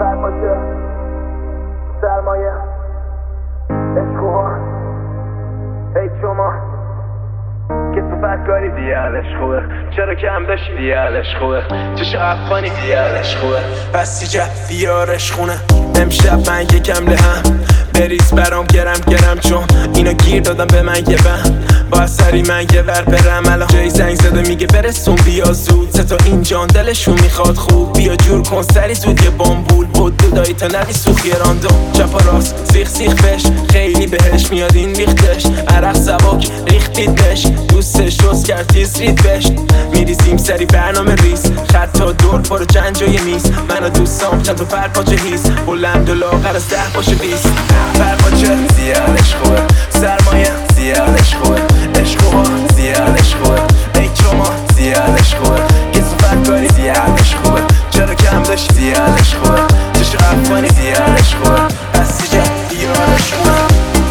سرمایه عشقوها ای شما کسافت کاری دیالش خوبه، چرا کم داشتی دیالش خوبه، چشو افغانی دیالش خوبه، پس یه جب بیارش خونه. امشب من یکم لهم بریز برام گرم چون اینا گیر دادم به من یه بهم. با سری من یه ور برم الان جای زنگ زده میگه برسون بیا زود. ستا اینجان دلشون میخواد خوب بیا جور کن سری زود یه بامبول بود دودایی تا ندی سوخی راندو چپ و راست سیخ بش خیلی بهش میاد این ریختش عرق سبک ریختیدش دوستش دوست کرد تیز رید بش میریزیم سری برنامه ریز خط تا دور پارو چند جای میز من و دوستام چند تا پرپاچه هیز بلند و لاغر از 10 باشه 20 پرپاچه زیادش خوبه سرمایه زیادش خوبه عشقوها زیادش خوبه ای شما زیادش خوبه کسافت کاری زیادش خوبه چرا کم داشتی زیادش خوبه چشو افغانی زیادش خوبه پس یه جب بیارش خوبه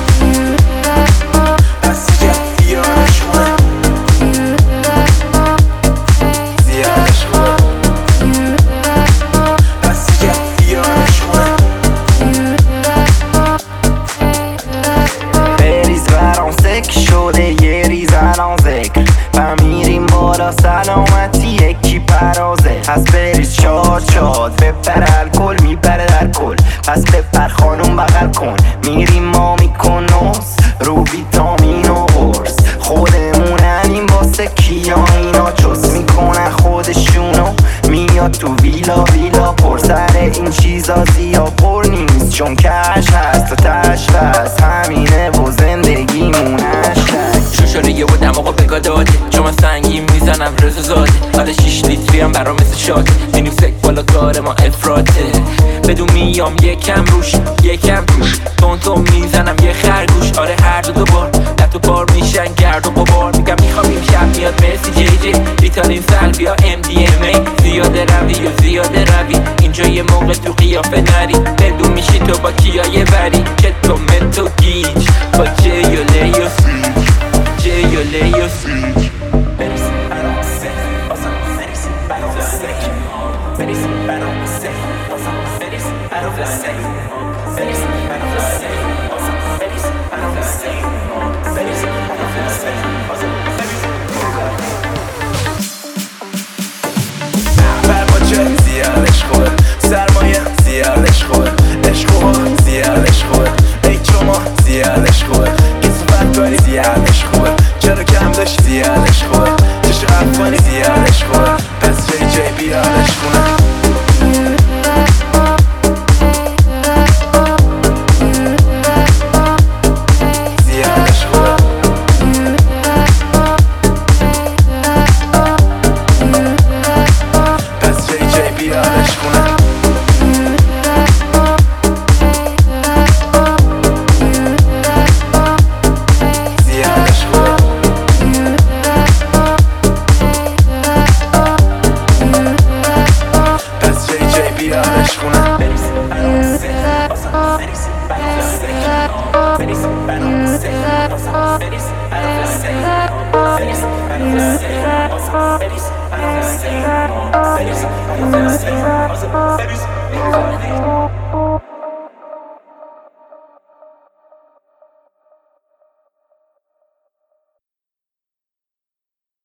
سلامتی یکی پرازه پس بریز شاد بپر الکل میپره در کل پس بپر خانوم بغل کن میریم ما میکنوس رو ویتامین و قرص خودموننیم واسه کیا اینا چوس میکنن خودشونو میاد تو ویلا پر سر این چیزا زیاد پر نیست چون کش هست و تش هست همینه و زندگیمونش شوشاره یه بودم آقا بگا داده چون من سنگین میزنم رزا زاده حالا 6 لیتری هم برام مثل شاده میریم سک بالا کار ما افراته بدون میام یکم روش یکم روش تون میزنم یه خرگوش آره هر دو بار لطو بار میشن گرد و غبار میگم میخوام این شب میاد مرسی جی جی ریتالین سلوی یا MDMA زیاده روی اینجا یه موقع تو قیافه نری بدون میشی تو با کیای بری که تو متو گیج با جیوله یا freak برسی برام سه بازم برسی برام سه برسی برام سه بازم برسی برام سه برسی برام سه بازم برسی برام سه برسی برام سه بازم پرپاچه زیادش خوبه سرمایه زیادش خوبه عشقوها زیادش خوبه ای شما زیادش خوبه کسافت کاری زیادش خوبه چرا کم داشتی زیادش خوبه چشو افغانی زیادش خوبه پس جی بیادش خونه زیادش خوبه پس جی بیادش خونه Feliz,